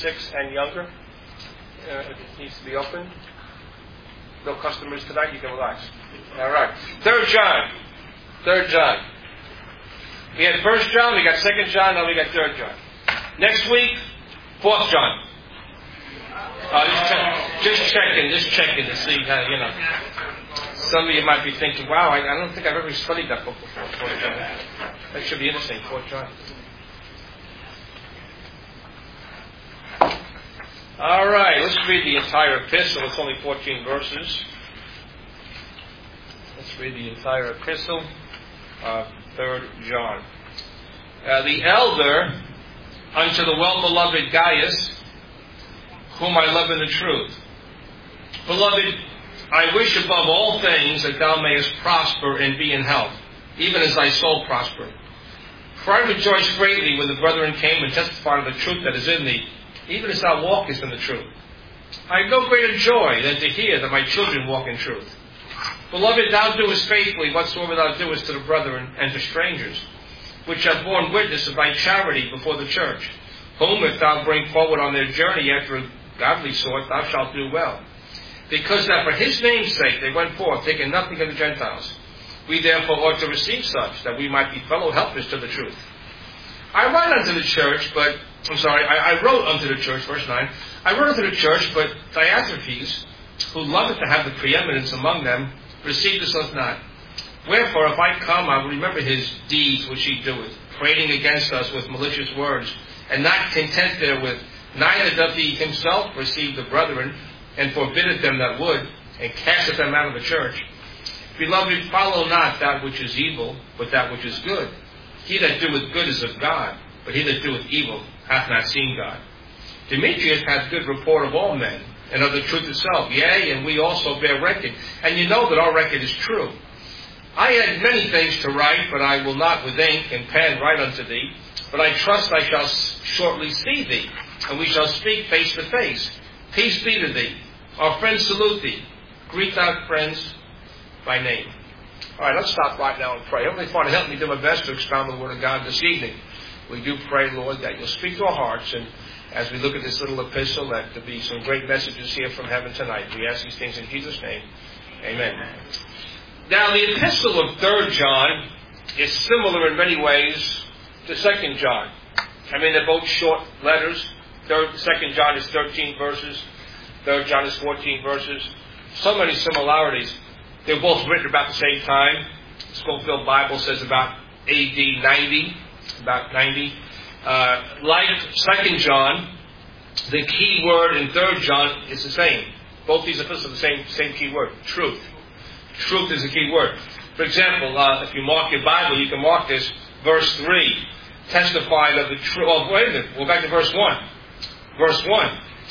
6 and younger. It needs to be opened. No customers tonight, you can relax. All right. 3 John. 3 John. We had 1 John, we got 2 John, now we got 3 John. Next week, 4 John. Just checking to see how, Some of you might be thinking, wow, I don't think I've ever studied that book before, 4 John. That should be interesting, 4 John. All right, let's read the entire epistle. It's only 14 verses. Let's read the entire epistle of 3 John. The elder unto the well-beloved Gaius, whom I love in the truth. Beloved, I wish above all things that thou mayest prosper and be in health, even as thy soul prosper. For I rejoiced greatly when the brethren came and testified of the truth that is in thee, even as thou walkest in the truth. I have no greater joy than to hear that my children walk in truth. Beloved, thou doest faithfully whatsoever thou doest to the brethren and to strangers, which have borne witness of thy charity before the church, whom if thou bring forward on their journey after a godly sort, thou shalt do well. Because that for his name's sake they went forth, taking nothing of the Gentiles. We therefore ought to receive such, that we might be fellow helpers to the truth. I wrote unto the church, verse 9, I wrote unto the church, but Diotrephes, who loveth to have the preeminence among them, received us not. Wherefore, if I come, I will remember his deeds which he doeth, prating against us with malicious words, and not content therewith, neither doth he himself receive the brethren, and forbiddeth them that would, and casteth them out of the church. Beloved, follow not that which is evil, but that which is good. He that doeth good is of God, but he that doeth evil hath not seen God. Demetrius hath good report of all men, and of the truth itself. Yea, and we also bear record. And you know that our record is true. I had many things to write, but I will not with ink and pen write unto thee. But I trust I shall shortly see thee, and we shall speak face to face. Peace be to thee. Our friends salute thee. Greet thy friends by name. All right, let's stop right now and pray. Heavenly Father, help me do my best to expound the Word of God this evening. We do pray, Lord, that you'll speak to our hearts, and as we look at this little epistle, that there be some great messages here from heaven tonight. We ask these things in Jesus' name. Amen. Now, the epistle of 3 John is similar in many ways to 2 John. I mean, they're both short letters. 2 John is 13 verses. 3 John is 14 verses. So many similarities. They're both written about the same time. Scofield Bible says about AD 90. About 90. Like 2 John, the key word in 3 John is the same. Both these epistles are the same key word, truth. Truth is the key word. For example, if you mark your Bible, you can mark this, verse 3, testified of the truth. Oh, wait a minute, we'll go back to verse 1. Verse 1,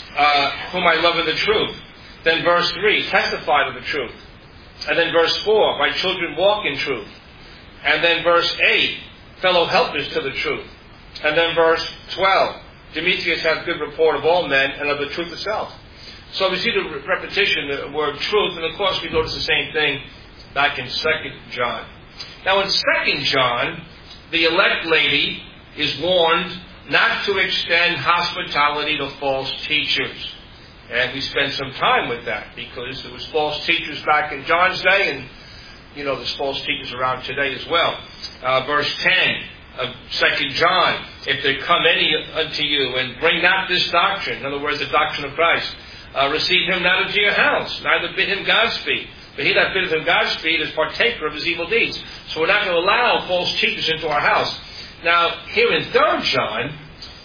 whom I love in the truth. Then verse 3, testified of the truth. And then verse 4, my children walk in truth. And then verse 8, fellow helpers to the truth. And then verse 12, Demetrius hath good report of all men and of the truth itself. So we see the repetition, the word truth, and of course we notice the same thing back in 2 John. Now in 2 John, the elect lady is warned not to extend hospitality to false teachers. And we spent some time with that because there was false teachers back in John's day, and there's false teachers around today as well. Verse 10 of 2 John, if there come any unto you and bring not this doctrine, in other words, the doctrine of Christ, receive him not into your house, neither bid him Godspeed. But he that biddeth him Godspeed is partaker of his evil deeds. So we're not going to allow false teachers into our house. Now, here in 3 John,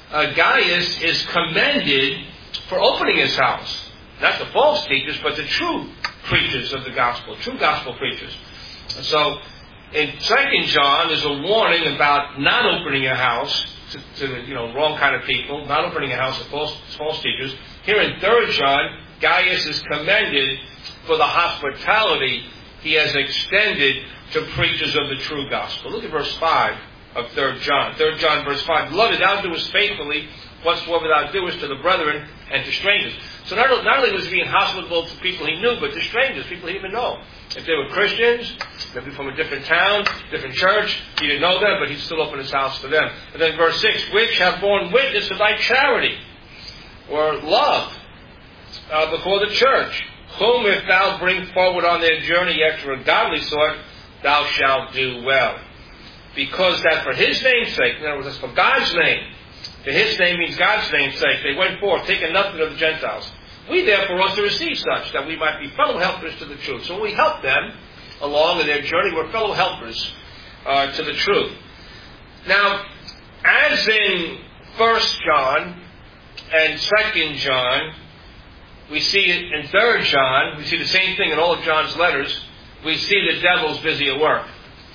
Gaius is commended for opening his house. Not the false teachers, but the true preachers of the gospel, true gospel preachers. So, in 2 John, there's a warning about not opening a house to wrong kind of people, not opening a house to false teachers. Here in 3 John, Gaius is commended for the hospitality he has extended to preachers of the true gospel. Look at verse 5 of 3 John. 3 John verse 5. Beloved, thou doest faithfully whatsoever thou doest to the brethren and to strangers. So not only was he being hospitable to people he knew, but to strangers, people he didn't even know. If they were Christians, maybe from a different town, different church, he didn't know them, but he'd still open his house to them. And then verse 6, which have borne witness of thy charity. were loved before the church, whom if thou bring forward on their journey after a godly sort, thou shalt do well. Because that for his name's sake, in other words, that's for God's name, to his name means God's name's sake, they went forth, taking nothing of the Gentiles. We therefore ought to receive such, that we might be fellow helpers to the truth. So we help them along in their journey. We're fellow helpers to the truth. Now, as in 1 John and 2 John, we see it in 3 John, we see the same thing in all of John's letters, we see the devil's busy at work.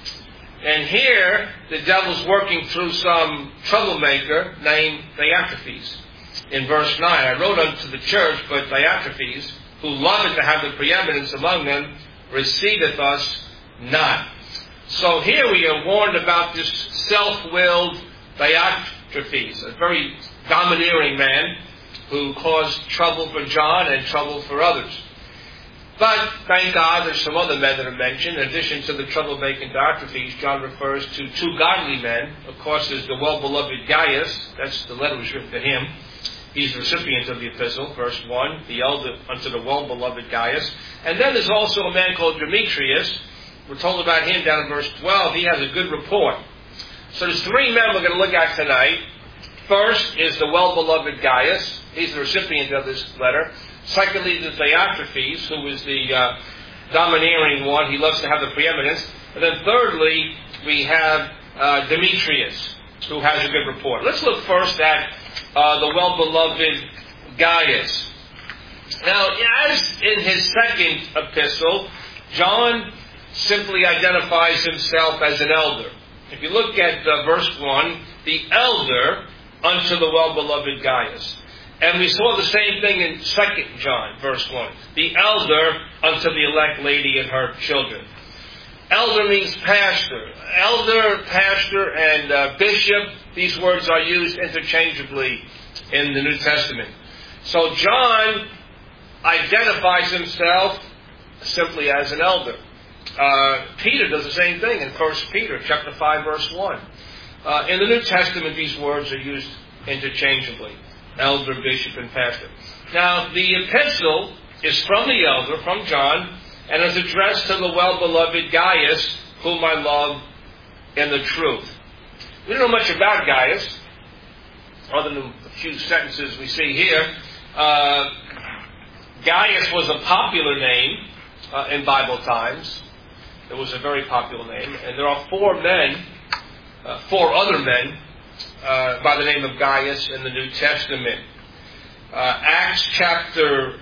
And here, the devil's working through some troublemaker named Diotrephes. In verse 9, I wrote unto the church, but Diotrephes, who loveth to have the preeminence among them, receiveth us not. So here we are warned about this self-willed Diotrephes, a very domineering man who caused trouble for John and trouble for others. But, thank God, there's some other men that are mentioned. In addition to the troublemaking Diotrephes, John refers to two godly men. Of course, there's the well-beloved Gaius. That's the letter was written to him. He's the recipient of the epistle, verse 1, the elder unto the well-beloved Gaius. And then there's also a man called Demetrius. We're told about him down in verse 12. He has a good report. So there's three men we're going to look at tonight. First is the well-beloved Gaius. He's the recipient of this letter. Secondly, there's Diotrephes, who is the domineering one. He loves to have the preeminence. And then thirdly, we have Demetrius, who has a good report. Let's look first at the well-beloved Gaius. Now, as in his second epistle, John simply identifies himself as an elder. If you look at verse 1, the elder unto the well-beloved Gaius. And we saw the same thing in 2 John, verse 1. The elder unto the elect lady and her children. Elder means pastor. Elder, pastor, and bishop, these words are used interchangeably in the New Testament. So John identifies himself simply as an elder. Peter does the same thing in 1 Peter chapter 5, verse 1. In the New Testament, these words are used interchangeably. Elder, bishop, and pastor. Now, the epistle is from the elder, from John, and is addressed to the well-beloved Gaius, whom I love in the truth. We don't know much about Gaius, other than a few sentences we see here. Gaius was a popular name in Bible times. It was a very popular name. And there are four other men, by the name of Gaius in the New Testament. Acts chapter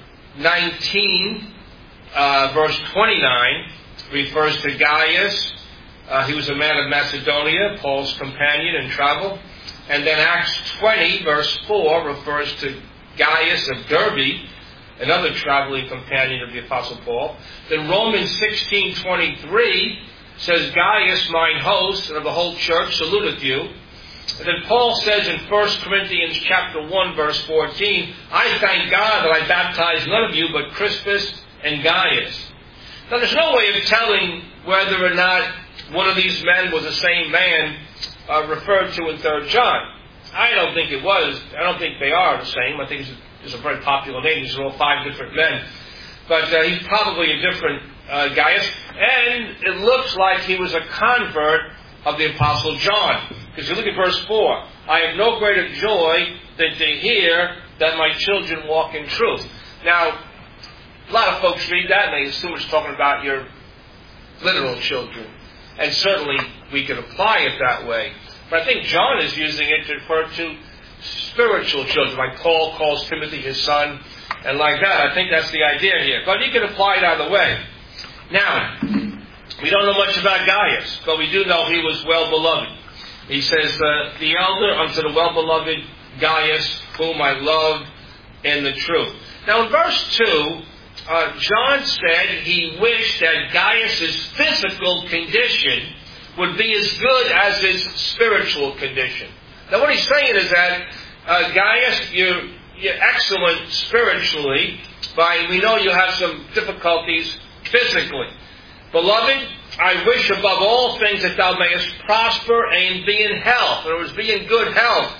19, verse 29, refers to Gaius. He was a man of Macedonia, Paul's companion in travel. And then Acts 20, verse 4, refers to Gaius of Derbe, another traveling companion of the Apostle Paul. Then Romans 16:23 says, Gaius, mine host, and of the whole church, saluteth you. And then Paul says in 1 Corinthians chapter 1, verse 14, I thank God that I baptized none of you but Crispus and Gaius. Now there's no way of telling whether or not one of these men was the same man referred to in 3 John. I don't think it was. I don't think they are the same. I think it's a very popular name. These are all 5 different men. But he's probably a different Gaius. And it looks like he was a convert of the Apostle John. Because you look at verse 4. I have no greater joy than to hear that my children walk in truth. Now, a lot of folks read that and they assume it's talking about your literal children. And certainly we could apply it that way. But I think John is using it to refer to spiritual children, like Paul calls Timothy his son, and like that. I think that's the idea here. But you can apply it either way. Now, we don't know much about Gaius, but we do know he was well-beloved. He says, the elder unto the well-beloved Gaius, whom I love in the truth. Now in verse 2, John said he wished that Gaius' physical condition would be as good as his spiritual condition. Now what he's saying is that, Gaius, you're excellent spiritually, but we know you have some difficulties physically. Beloved, I wish above all things that thou mayest prosper and be in health. In other words, be in good health,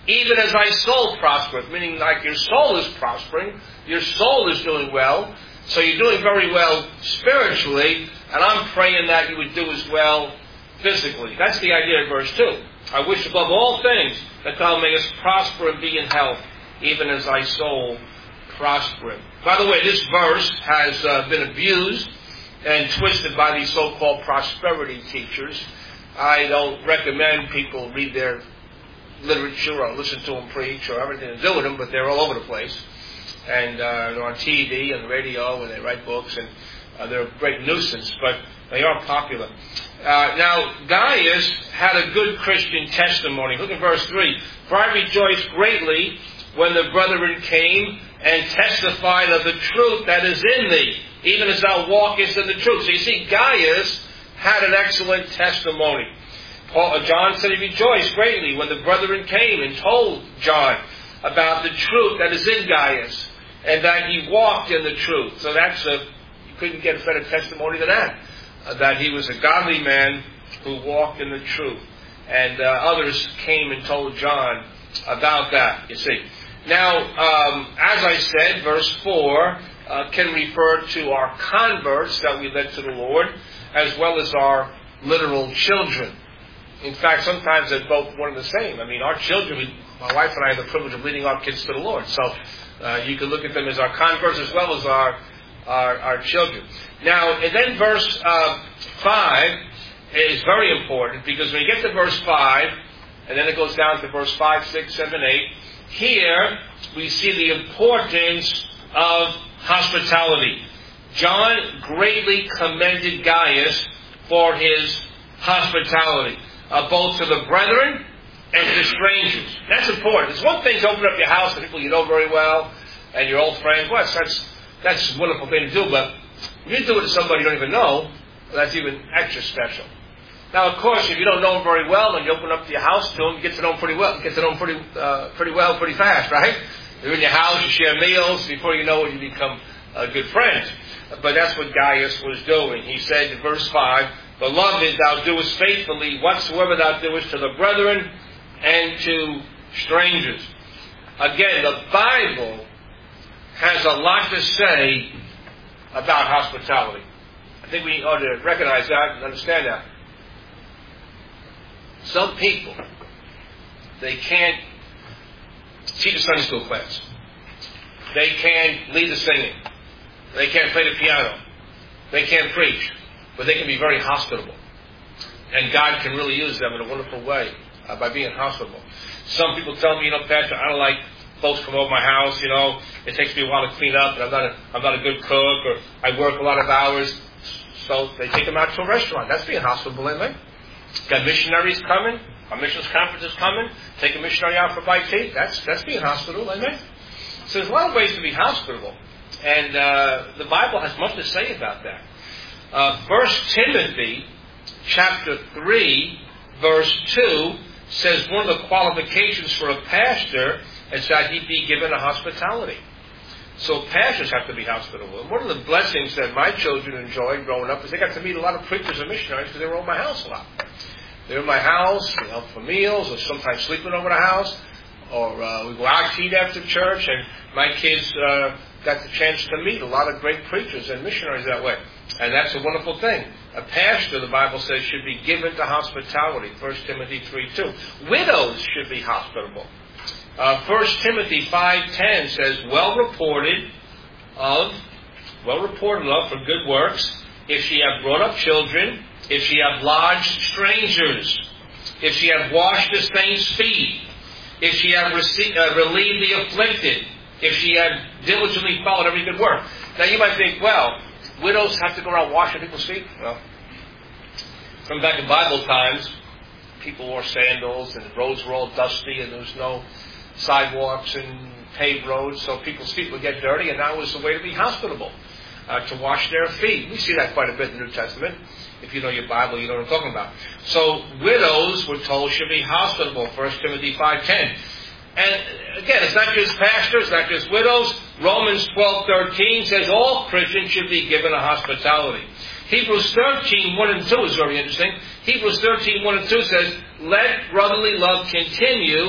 even as thy soul prospereth, meaning like your soul is prospering, your soul is doing well, so you're doing very well spiritually, and I'm praying that you would do as well physically. That's the idea of verse 2. I wish above all things that thou mayest prosper and be in health, even as thy soul prospereth. By the way, this verse has been abused and twisted by these so-called prosperity teachers. I don't recommend people read their literature or listen to them preach or everything to do with them, but they're all over the place. And they're on TV and radio, and they write books, and they're a great nuisance, but they are popular. Now, Gaius had a good Christian testimony. Look at verse 3. For I rejoiced greatly when the brethren came and testified of the truth that is in thee, even as thou walkest in the truth. So you see, Gaius had an excellent testimony. John said he rejoiced greatly when the brethren came and told John about the truth that is in Gaius, and that he walked in the truth. So you couldn't get a better testimony than that. That he was a godly man who walked in the truth. And others came and told John about that, you see. Now, as I said, verse 4 can refer to our converts that we led to the Lord, as well as our literal children. In fact, sometimes they're both one and the same. I mean, our children, my wife and I have the privilege of leading our kids to the Lord. So you can look at them as our converts as well as our children. Now, and then verse 5 is very important, because when you get to verse 5, and then it goes down to verse 5, 6, 7, 8, here we see the importance of hospitality. John greatly commended Gaius for his hospitality, both to the brethren and to strangers. That's important. It's one thing to open up your house to people you know very well and your old friends. Well, that's a wonderful thing to do, but when you do it to somebody you don't even know, that's even extra special. Now, of course, if you don't know them very well and you open up your house to them, you get to know them pretty well. You get to know them pretty fast, right? You're in your house, you share meals. Before you know it, you become good friends. But that's what Gaius was doing. He said in verse 5, Beloved, thou doest faithfully whatsoever thou doest to the brethren and to strangers. Again, the Bible has a lot to say about hospitality. I think we ought to recognize that and understand that. Some people, they can't teach a Sunday school class. They can't lead the singing. They can't play the piano. They can't preach. But they can be very hospitable. And God can really use them in a wonderful way by being hospitable. Some people tell me, Pastor, I don't like folks come over my house, it takes me a while to clean up, and I'm not a good cook, or I work a lot of hours. So they take them out to a restaurant. That's being hospitable, isn't it? Got missionaries coming. A missions conference is coming. Take a missionary out for bite tea. That's being hospitable, isn't it? So there's a lot of ways to be hospitable. And the Bible has much to say about that. 1 Timothy chapter 3, verse 2 says one of the qualifications for a pastor is that he be given a hospitality. So pastors have to be hospitable. And one of the blessings that my children enjoyed growing up is they got to meet a lot of preachers and missionaries because they were over my house a lot. They were in my house, we helped for meals, or sometimes sleeping over the house, or we go out to eat after church, and my kids got the chance to meet a lot of great preachers and missionaries that way. And that's a wonderful thing. A pastor, the Bible says, should be given to hospitality. 1 Timothy 3:2. Widows should be hospitable. 1 Timothy 5:10 says, well reported of for good works, if she have brought up children, if she have lodged strangers, if she have washed the saints' feet, if she have relieved the afflicted, if she have diligently followed every good work. Now you might think, well, widows have to go around washing people's feet? Well, from back in Bible times, people wore sandals and roads were all dusty and there was no sidewalks and paved roads, so people's feet would get dirty, and that was the way to be hospitable, to wash their feet. We see that quite a bit in the New Testament. If you know your Bible, you know what I'm talking about. So widows, we're told, should be hospitable, 1 Timothy 5:10. And again, it's not just pastors, it's not just widows. Romans 12:13 says all Christians should be given a hospitality. Hebrews 13:1 and 2 is very interesting. Hebrews 13:1 and 2 says, let brotherly love continue.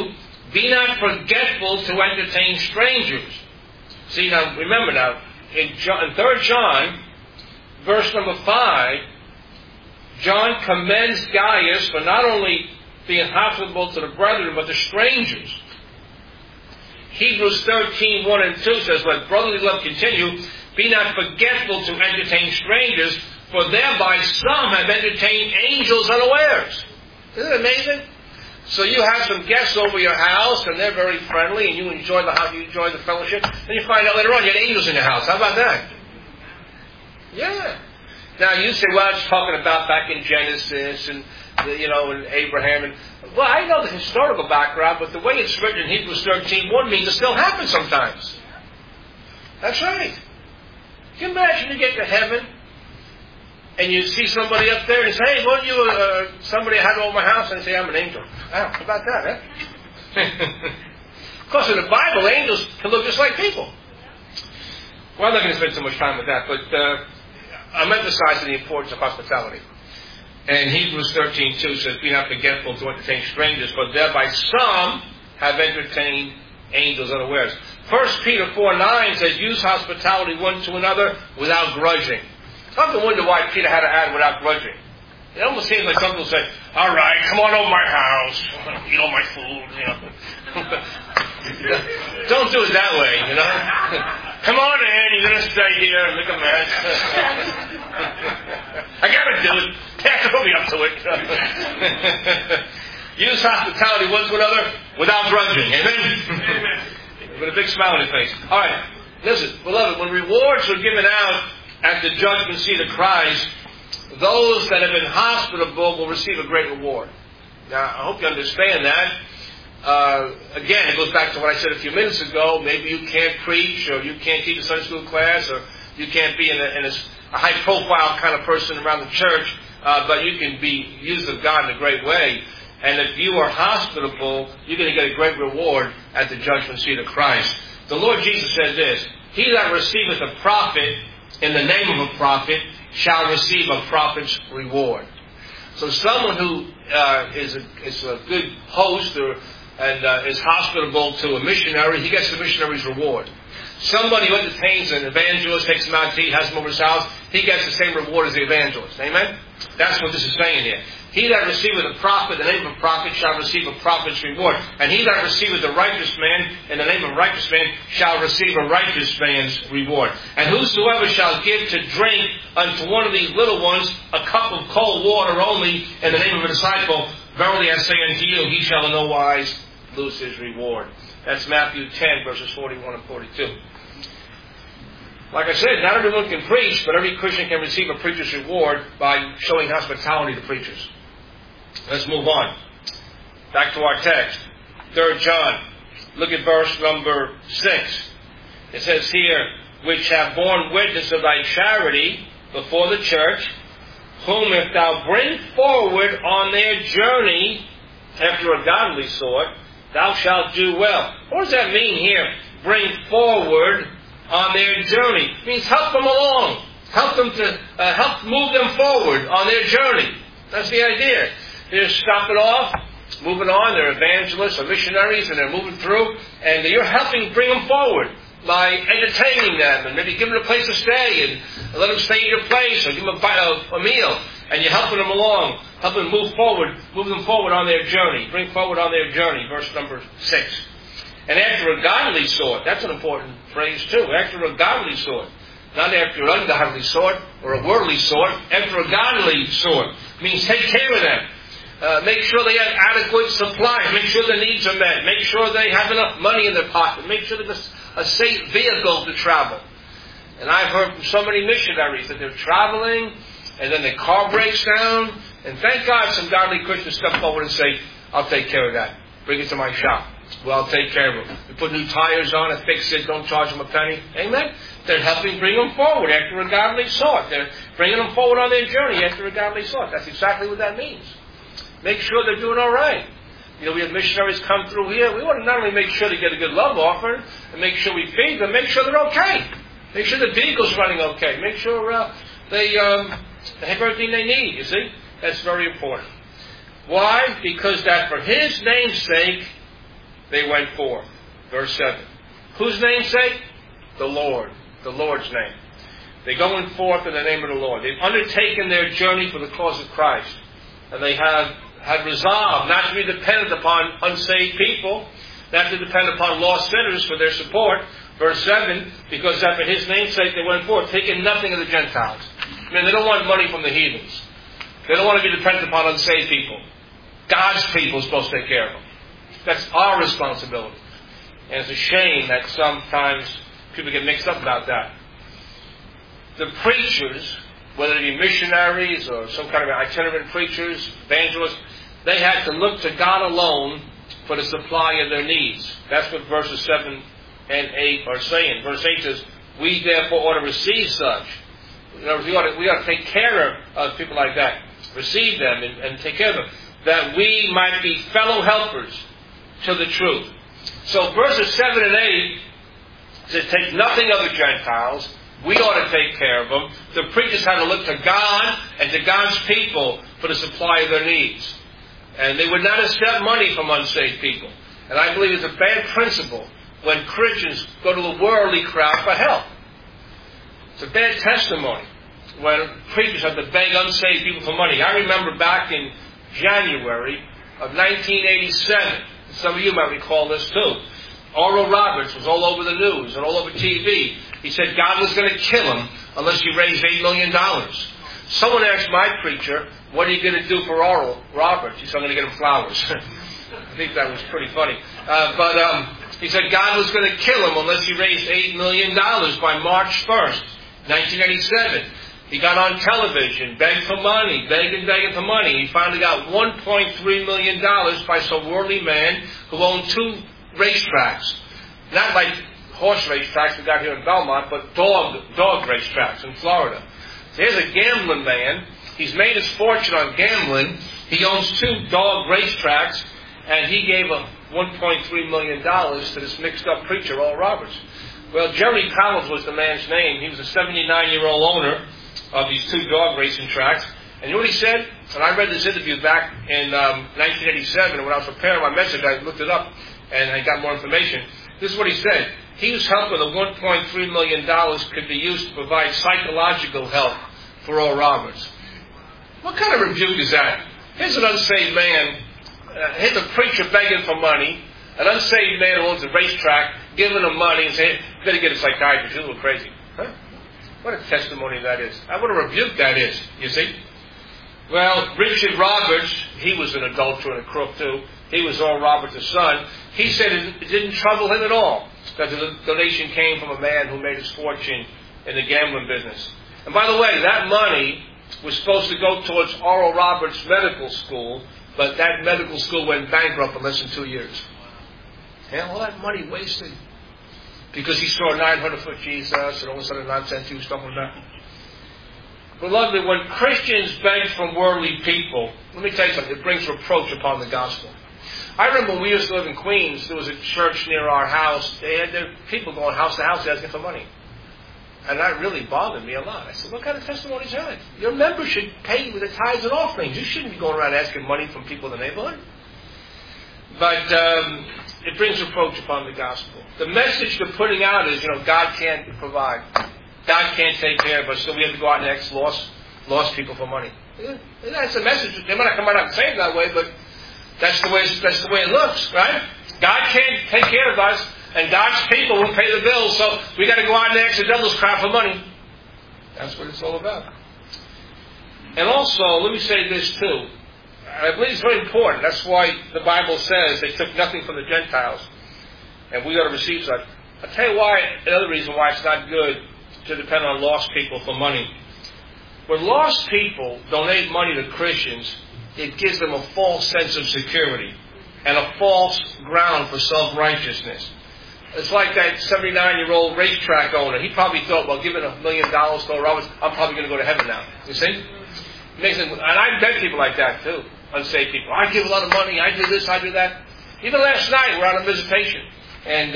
Be not forgetful to entertain strangers. See, now, remember now, in 3 John, verse number 5, John commends Gaius for not only being hospitable to the brethren, but the strangers. Hebrews 13, 1 and 2 says, let brotherly love continue. Be not forgetful to entertain strangers, for thereby some have entertained angels unawares. Isn't it amazing? So you have some guests over your house, and they're very friendly, and you enjoy the fellowship. Then you find out later on you had angels in your house. How about that? Yeah. Now you say, well, it's talking about back in Genesis and and Abraham. And well, I know the historical background, but the way it's written in Hebrews 13:1 means it still happens sometimes. That's right. Can you imagine you get to heaven and you see somebody up there and say, hey, weren't you somebody I had over my house? And they say, I'm an angel. Wow, how about that, eh? Of course, in the Bible, angels can look just like people. Well, I'm not going to spend too much time with that, but I'm emphasizing the importance of hospitality. And Hebrews 13:2 says, be not forgetful to entertain strangers, for thereby some have entertained angels unawares. 1 Peter 4:9 says, use hospitality one to another without grudging. I often wonder why Peter had to add without grudging. It almost seems like some people say, all right, come on over my house, eat all my food, Don't do it that way, Come on in, you're going to stay here and make a mess. I got to do it. Pastor put me up to it. Use hospitality one to another without grudging. Amen? With a big smile on your face. All right. Listen, beloved, when rewards are given out at the judgment seat of Christ, those that have been hospitable will receive a great reward. Now, I hope you understand that. Again, it goes back to what I said a few minutes ago. Maybe you can't preach, or you can't teach a Sunday school class, or you can't be in a high-profile kind of person around the church, but you can be used of God in a great way. And if you are hospitable, you're going to get a great reward at the judgment seat of Christ. The Lord Jesus said this, he that receiveth a prophet in the name of a prophet shall receive a prophet's reward. So someone who is a good host and is hospitable to a missionary, he gets the missionary's reward. Somebody who entertains an evangelist, takes him out to eat, has him over his house, he gets the same reward as the evangelist. Amen? That's what this is saying here. He that receiveth a prophet in the name of a prophet shall receive a prophet's reward. And he that receiveth a righteous man in the name of a righteous man shall receive a righteous man's reward. And whosoever shall give to drink unto one of these little ones a cup of cold water only in the name of a disciple, verily I say unto you, he shall in no wise lose his reward. That's Matthew 10, verses 41 and 42. Like I said, not everyone can preach, but every Christian can receive a preacher's reward by showing hospitality to preachers. Let's move on. Back to our text. 3 John. Look at verse number 6. It says here, which have borne witness of thy charity before the church, whom if thou bring forward on their journey after a godly sort, thou shalt do well. What does that mean here? Bring forward on their journey. It means help them along. Help them to help move them forward on their journey. That's the idea. They're stopping off, moving on. They're evangelists or missionaries, and they're moving through, and you're helping bring them forward by entertaining them and maybe giving them a place to stay and let them stay in your place or give them a meal. And you're helping them along, helping them move them forward on their journey. Bring forward on their journey, verse number 6. And after a godly sort, that's an important phrase too, after a godly sort. Not after an ungodly sort or a worldly sort, after a godly sort. It means take care of them. Make sure they have adequate supplies. Make sure their needs are met. Make sure they have enough money in their pocket. Make sure they have a safe vehicle to travel. And I've heard from so many missionaries that they're traveling and then their car breaks down. And thank God some godly Christians step forward and say, I'll take care of that. Bring it to my shop. Well, I'll take care of them. We put new tires on it, fix it, don't charge them a penny. Amen? They're helping bring them forward after a godly sort. They're bringing them forward on their journey after a godly sort. That's exactly what that means. Make sure they're doing all right. We have missionaries come through here. We want to not only make sure they get a good love offering and make sure we feed them, make sure they're okay. Make sure the vehicle's running okay. Make sure they have everything they need, you see. That's very important. Why? Because that for His name's sake, they went forth. Verse 7. Whose namesake? The Lord. The Lord's name. They're going forth in the name of the Lord. They've undertaken their journey for the cause of Christ. And they have had resolved not to be dependent upon unsaved people, not to depend upon lost sinners for their support. Verse 7, because that for His name's sake they went forth, taking nothing of the Gentiles. I mean, they don't want money from the heathens. They don't want to be dependent upon unsaved people. God's people are supposed to take care of them. That's our responsibility. And it's a shame that sometimes people get mixed up about that. The preachers, whether they be missionaries or some kind of itinerant preachers, evangelists, they had to look to God alone for the supply of their needs. That's what verses 7 and 8 are saying. Verse 8 says, we therefore ought to receive such. In other words, we ought to take care of people like that. Receive them and take care of them. That we might be fellow helpers to the truth. So verses 7 and 8 says, take nothing of the Gentiles. We ought to take care of them. The preachers had to look to God and to God's people for the supply of their needs. And they would not accept money from unsaved people. And I believe it's a bad principle when Christians go to the worldly crowd for help. It's a bad testimony when preachers have to beg unsaved people for money. I remember back in January of 1987, some of you might recall this too, Oral Roberts was all over the news and all over TV. He said God was going to kill him unless he raised $8 million. Someone asked my preacher, what are you going to do for Oral Roberts? He said, I'm going to get him flowers. I think that was pretty funny. But he said God was going to kill him unless he raised $8 million by March 1st, 1987. He got on television, begged for money, begging for money. He finally got $1.3 million by some worldly man who owned 2 racetracks. Not like horse racetracks we got here in Belmont, but dog racetracks in Florida. So here's a gambling man. He's made his fortune on gambling. He owns 2 dog racetracks, and he gave $1.3 million to this mixed-up preacher, Oral Roberts. Well, Jerry Collins was the man's name. He was a 79-year-old owner of these 2 dog racing tracks. And you know what he said? And I read this interview back in 1987, and when I was preparing my message, I looked it up, and I got more information. This is what he said. He was hoping the $1.3 million could be used to provide psychological help for Oral Roberts. What kind of rebuke is that? Here's an unsaved man, here's a preacher begging for money, an unsaved man who owns a racetrack, giving him money and saying, you better get a psychiatrist, you're a little crazy. Huh? What a testimony that is. What a rebuke that is, you see. Well, Richard Roberts, he was an adulterer and a crook too. He was Oral Roberts' son. He said it didn't trouble him at all that the donation came from a man who made his fortune in the gambling business. And by the way, that money was supposed to go towards Oral Roberts Medical School, but that medical school went bankrupt in less than 2 years. And all that money wasted because he saw 900-foot Jesus and all this other nonsense he was talking about. Beloved, when Christians beg from worldly people, let me tell you something, it brings reproach upon the gospel. I remember when we used to live in Queens, there was a church near our house. They had their people going house to house asking for money. And that really bothered me a lot. I said, what kind of testimony is that? Your members should pay with the tithes and offerings. You shouldn't be going around asking money from people in the neighborhood. But it brings reproach upon the gospel. The message they're putting out is, God can't provide. God can't take care of us, so we have to go out and ask lost people for money. That's the message. They might not come out and say it that way, but that's the way it looks, right? God can't take care of us, and God's people won't pay the bills, so we got to go out and ask the devil's crap for money. That's what it's all about. And also, let me say this too. I believe it's very important. That's why the Bible says they took nothing from the Gentiles, and we ought to receive such. I'll tell you why. Another reason why it's not good to depend on lost people for money. When lost people donate money to Christians, it gives them a false sense of security and a false ground for self-righteousness. It's like that 79-year-old racetrack owner. He probably thought, well, giving $1 million to Oral Roberts, I'm probably going to go to heaven now. You see? And I've met people like that too, unsaved people. I give a lot of money, I do this, I do that. Even last night, we're on a visitation, and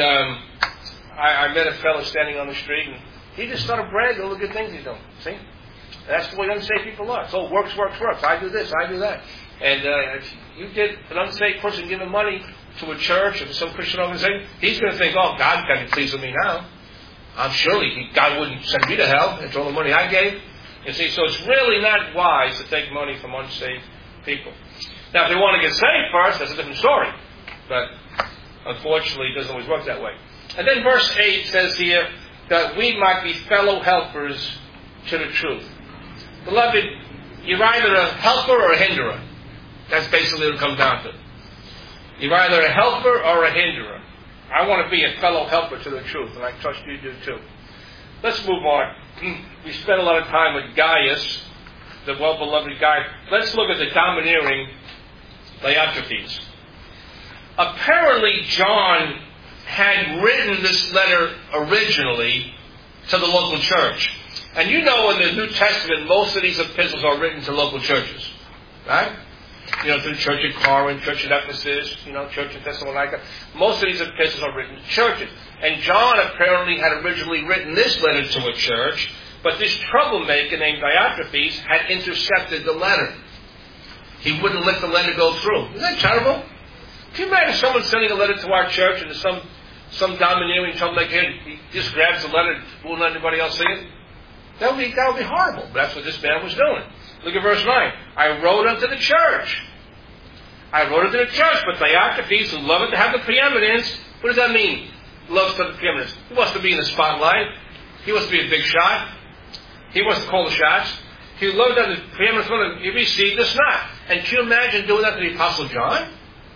I met a fellow standing on the street, and he just started bragging all the good things he's doing. See? And that's the way unsaved people are. So works. I do this, I do that. And if you get an unsaved person giving money, to a church or to some Christian organization, he's going to think, oh, God's got to be pleased with me now. I'm surely God wouldn't send me to hell after all the money I gave. You see, so it's really not wise to take money from unsaved people. Now, if they want to get saved first, that's a different story. But unfortunately, it doesn't always work that way. And then verse 8 says here that we might be fellow helpers to the truth. Beloved, you're either a helper or a hinderer. That's basically what it comes down to. You're either a helper or a hinderer. I want to be a fellow helper to the truth, and I trust you do too. Let's move on. We spent a lot of time with Gaius, the well-beloved guy. Let's look at the domineering Diotrephes. Apparently, John had written this letter originally to the local church. And you know in the New Testament, most of these epistles are written to local churches. Right? You know, to the church at Corinth, church at Ephesus, church at Thessalonica. Most of these epistles are written to churches. And John apparently had originally written this letter to a church, but this troublemaker named Diotrephes had intercepted the letter. He wouldn't let the letter go through. Isn't that terrible? Can you imagine someone sending a letter to our church and there's some domineering troublemaker, he just grabs the letter and won't let anybody else see it? That would be horrible. But that's what this man was doing. Look at verse 9. I wrote unto the church. But Diotrephes, who loveth to have the preeminence, what does that mean? Loves to have the preeminence. He wants to be in the spotlight. He wants to be a big shot. He wants to call the shots. He loved to have the preeminence. He received this not. And can you imagine doing that to the Apostle John?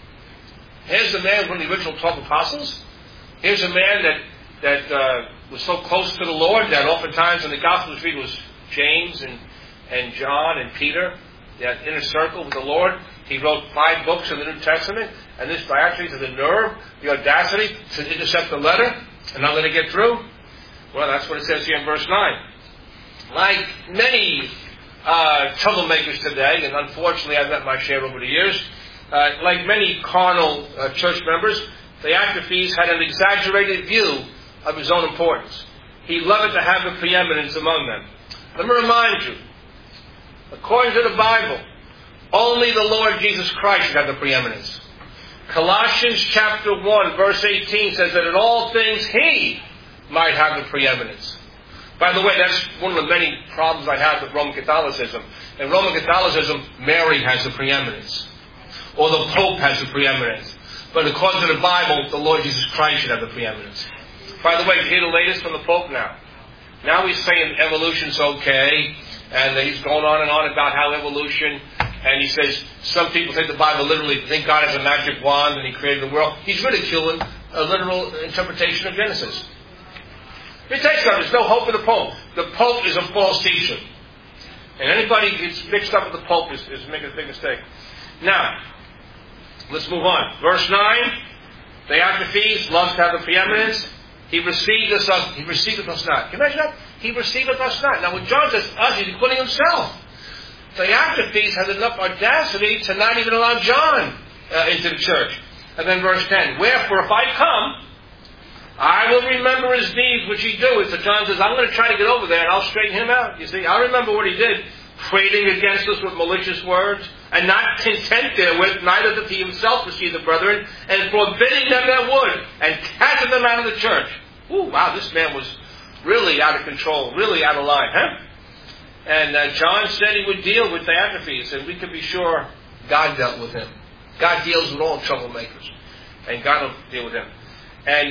Here's the man, one of the original 12 apostles. Here's a man that was so close to the Lord that oftentimes in the Gospels read was James and John and Peter, that inner circle with the Lord. He wrote 5 books in the New Testament, and this Diotrephes has the nerve, the audacity to intercept the letter and not let it get through. Well, that's what it says here in verse 9. Like many troublemakers today, and unfortunately I've met my share over the years, like many carnal church members, Diotrephes had an exaggerated view of his own importance. He loved to have the preeminence among them. Let me remind you, according to the Bible, only the Lord Jesus Christ should have the preeminence. Colossians chapter 1, verse 18 says that in all things He might have the preeminence. By the way, that's one of the many problems I have with Roman Catholicism. In Roman Catholicism, Mary has the preeminence. Or the Pope has the preeminence. But according to the Bible, the Lord Jesus Christ should have the preeminence. By the way, you hear the latest from the Pope now. Now he's saying evolution's okay, and he's going on and on about how evolution, and he says some people take the Bible literally, think God has a magic wand and He created the world. He's ridiculing a literal interpretation of Genesis. Let me tell you something, there's no hope in the Pope. The Pope is a false teacher. And anybody who gets mixed up with the Pope is making a big mistake. Now, let's move on. Verse 9, Diotrephes loves to have the preeminence. He receiveth us not. Can you imagine that? He receiveth us not. Now when John says us, he's including himself. Diotrephes has enough audacity to not even allow John into the church. And then verse 10, wherefore if I come, I will remember his deeds which he doeth. So John says, I'm going to try to get over there and I'll straighten him out. You see, I'll remember what he did, prating against us with malicious words, and not content therewith, neither doth he himself receive the brethren, and forbidding them that would, and casting them out of the church. Ooh, wow, this man was really out of control, really out of line, huh? And John said he would deal with Diotrephes, and we can be sure God dealt with him. God deals with all troublemakers, and God will deal with him. And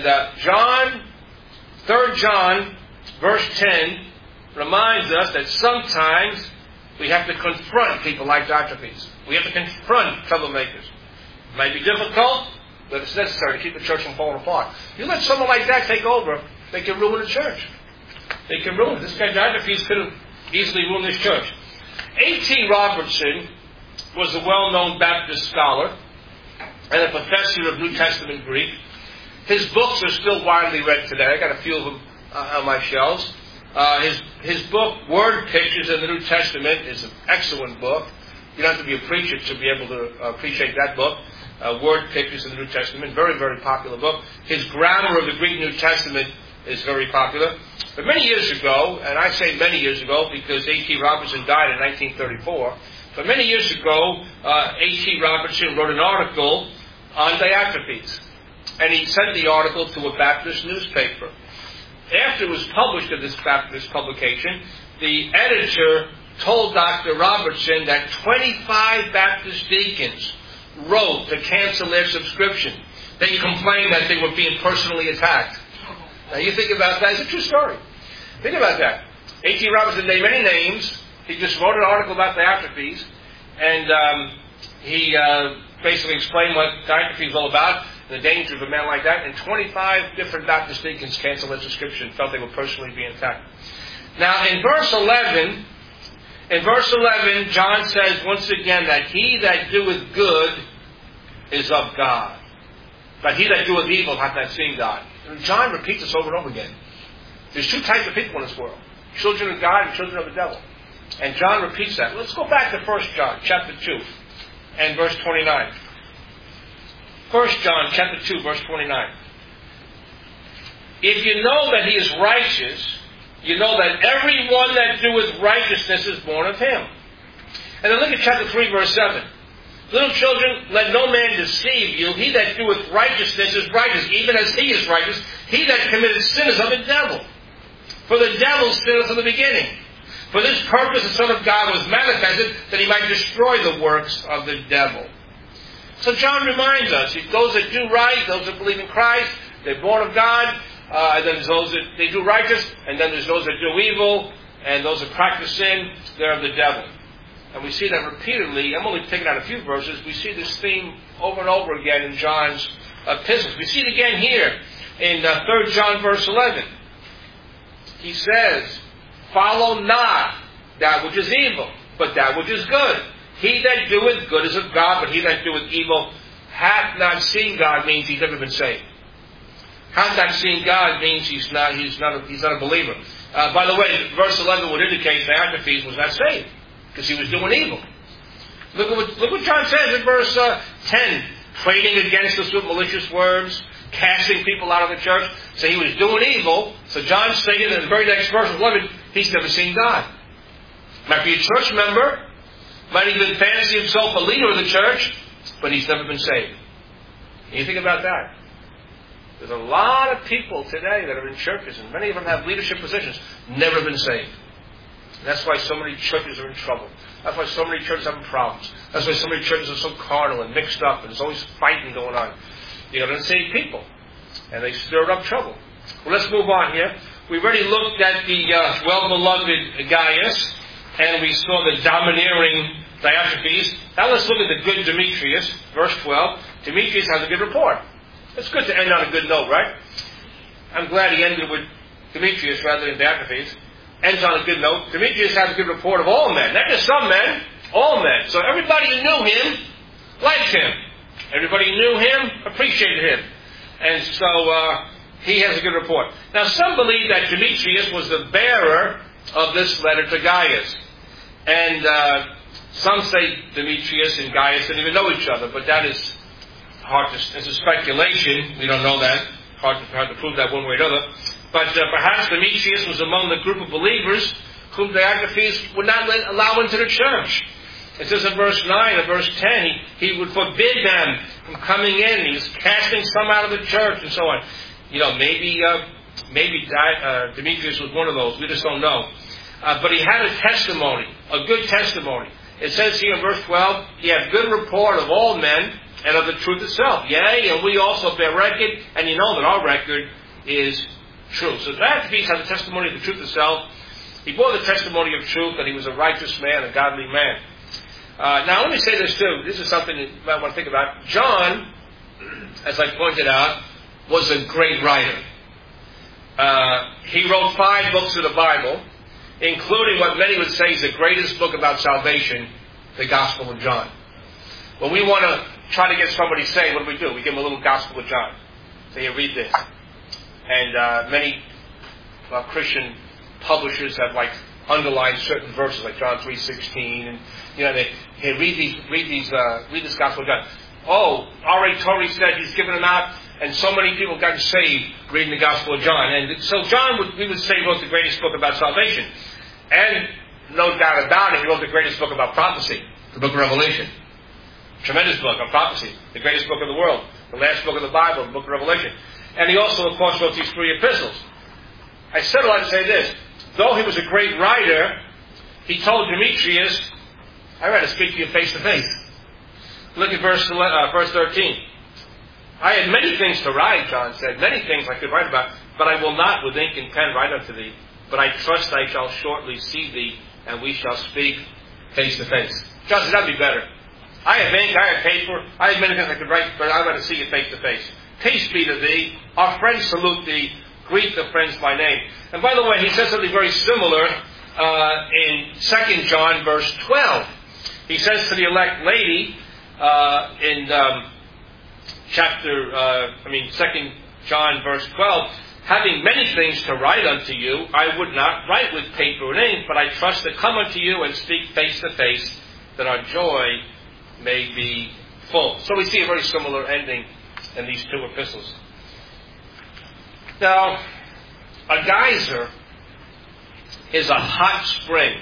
3 John, verse 10, reminds us that sometimes we have to confront people like Diotrephes. We have to confront troublemakers. It might be difficult, but it's necessary to keep the church from falling apart. You let someone like that take over, they can ruin the church. They can ruin it. This guy Diotrephes could have easily ruined this church. A.T. Robertson was a well-known Baptist scholar and a professor of New Testament Greek. His books are still widely read today. I got a few of them on my shelves. His book, Word Pictures in the New Testament, is an excellent book. You don't have to be a preacher to be able to appreciate that book. Word Pictures in the New Testament, very, very popular book. His Grammar of the Greek New Testament is very popular. But many years ago, and I say many years ago because A.T. Robertson died in 1934, but many years ago, A.T. Robertson wrote an article on Diotrephes. And he sent the article to a Baptist newspaper. After it was published in this Baptist publication, the editor told Dr. Robertson that 25 Baptist deacons wrote to cancel their subscription. They complained that they were being personally attacked. Now you think about that. It's a true story. Think about that. A.T. Robertson named many names. He just wrote an article about Diotrephes. And he basically explained what Diotrephes is all about, the danger of a man like that. And 25 different Baptist deacons canceled their subscription, felt they were personally being attacked. Now in verse 11, John says once again that he that doeth good is of God. But he that doeth evil hath not seen God. And John repeats this over and over again. There's two types of people in this world. Children of God and children of the devil. And John repeats that. Let's go back to 1 John chapter 2 and verse 29. 1 John chapter 2 verse 29. If you know that he is righteous, you know that everyone that doeth righteousness is born of him. And then look at chapter 3 verse 7. Little children, let no man deceive you. He that doeth righteousness is righteous, even as he is righteous. He that committeth sin is of the devil. For the devil sinneth from the beginning. For this purpose the Son of God was manifested, that he might destroy the works of the devil. So John reminds us, those that do right, those that believe in Christ, they're born of God, and then there's those that they do righteous, and then there's those that do evil, and those that practice sin, they're of the devil. And we see that repeatedly. I'm only picking out a few verses. We see this theme over and over again in John's epistles. We see it again here in 3 John verse 11. He says, follow not that which is evil, but that which is good. He that doeth good is of God, but he that doeth evil hath not seen God, means he's never been saved. Hath not seen God means he's not a believer. By the way, verse 11 would indicate that Diotrephes was not saved, because he was doing evil. Look what John says in verse 10. Praying against us with malicious words, casting people out of the church. So he was doing evil. So John stated in the very next verse 11, he's never seen God. Might be a church member, might even fancy himself a leader of the church, but he's never been saved. And you think about that. There's a lot of people today that are in churches, and many of them have leadership positions, never been saved. And that's why so many churches are in trouble. That's why so many churches have problems. That's why so many churches are so carnal and mixed up, and there's always fighting going on. You got unsaved people, and they stir up trouble. Well, let's move on here. We've already looked at the well-beloved Gaius, and we saw the domineering Diotrephes. Now let's look at the good Demetrius, verse 12. Demetrius has a good report. It's good to end on a good note, right? I'm glad he ended with Demetrius rather than Diotrephes. Ends on a good note. Demetrius has a good report of all men. Not just some men, all men. So everybody who knew him liked him. Everybody who knew him appreciated him. And so he has a good report. Now some believe that Demetrius was the bearer of this letter to Gaius. And some say Demetrius and Gaius didn't even know each other, but that is hard to, it's a speculation. We don't know that. Hard to prove that one way or another. But perhaps Demetrius was among the group of believers whom Diotrephes would not allow into the church. It says in verse 9 and verse 10, he would forbid them from coming in. He was casting some out of the church and so on. You know, maybe Demetrius was one of those. We just don't know. But he had a testimony, a good testimony. It says here in verse 12, he had good report of all men and of the truth itself. Yea, and we also bear record, and you know that our record is true. So Diotrephes has a testimony of the truth itself. He bore the testimony of truth that he was a righteous man, a godly man. Now let me say this too. This is something that you might want to think about. John, as I pointed out, was a great writer. He wrote 5 books of the Bible, including what many would say is the greatest book about salvation, the Gospel of John. When we want to try to get somebody saved, what do? We give them a little Gospel of John. So you read this. And many Christian publishers have underlined certain verses like John 3:16, and they read this Gospel of John. Oh, R.A. Torrey said he's given them out, and so many people got saved reading the Gospel of John. And so John, we would say, wrote the greatest book about salvation, and no doubt about it, he wrote the greatest book about prophecy, the Book of Revelation. Tremendous book of prophecy, the greatest book in the world, the last book of the Bible, the book of Revelation. And he also, of course, wrote these 3 epistles. I said a lot to say this. Though he was a great writer, he told Demetrius, I'd rather speak to you face to face. Look at verse 13. I had many things to write, John said, many things I could write about, but I will not with ink and pen write unto thee. But I trust I shall shortly see thee, and we shall speak face to face. John said, that'd be better. I have ink, I have paper, I have many things I could write, but I'd rather see you face to face. Peace be to thee. Our friends salute thee. Greet the friends by name. And by the way, he says something very similar in 2 John verse 12. He says to the elect lady in 2 John verse 12, having many things to write unto you, I would not write with paper and ink, but I trust to come unto you and speak face to face, that our joy may be full. So we see a very similar ending in these 2 epistles. Now, a geyser is a hot spring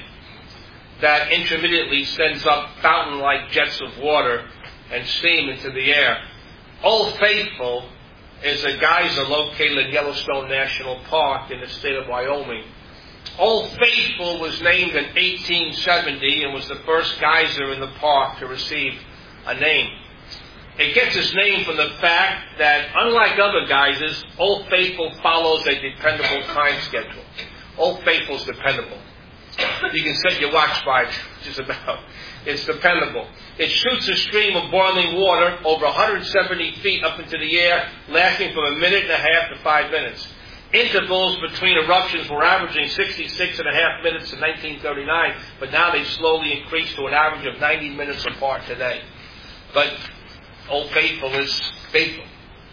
that intermittently sends up fountain-like jets of water and steam into the air. Old Faithful is a geyser located in Yellowstone National Park in the state of Wyoming. Old Faithful was named in 1870 and was the first geyser in the park to receive a name. It gets its name from the fact that, unlike other geysers, Old Faithful follows a dependable time schedule. Old Faithful's dependable. You can set your watch by it, just about. It's dependable. It shoots a stream of boiling water over 170 feet up into the air, lasting from 1.5 minutes to 5 minutes. Intervals between eruptions were averaging 66.5 minutes in 1939, but now they've slowly increased to an average of 90 minutes apart today. But Old Faithful is faithful.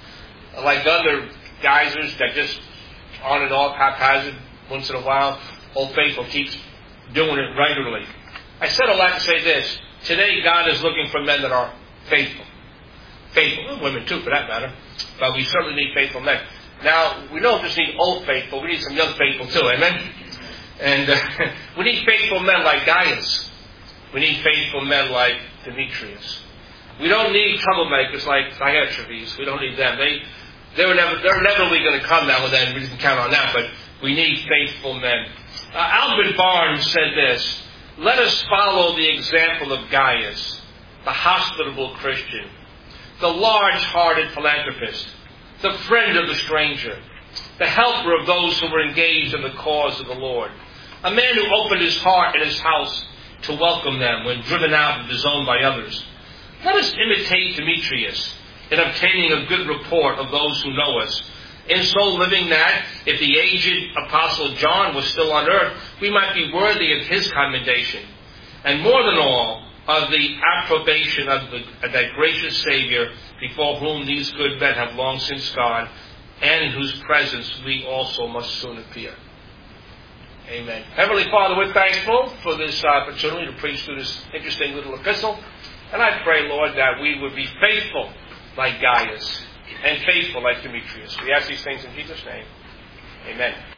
Like other geysers that just on and off haphazard once in a while, Old Faithful keeps doing it regularly. I said a lot to say this. Today God is looking for men that are faithful. Faithful. Well, women too, for that matter. But we certainly need faithful men. Now, we don't just need old faithful, we need some young faithful too, amen? And we need faithful men like Gaius. We need faithful men like Demetrius. We don't need troublemakers like Diotrephes. We don't need them. They're inevitably going to come now and then. We can count on that, but we need faithful men. Albert Barnes said this: let us follow the example of Gaius, the hospitable Christian, the large-hearted philanthropist, the friend of the stranger, the helper of those who were engaged in the cause of the Lord, a man who opened his heart and his house to welcome them when driven out and disowned by others. Let us imitate Demetrius in obtaining a good report of those who know us, in so living that, if the aged Apostle John was still on earth, we might be worthy of his commendation, and more than all, of the approbation of that gracious Savior, before whom these good men have long since gone, and in whose presence we also must soon appear. Amen. Heavenly Father, we're thankful for this opportunity to preach through this interesting little epistle. And I pray, Lord, that we would be faithful like Gaius and faithful like Demetrius. We ask these things in Jesus' name. Amen.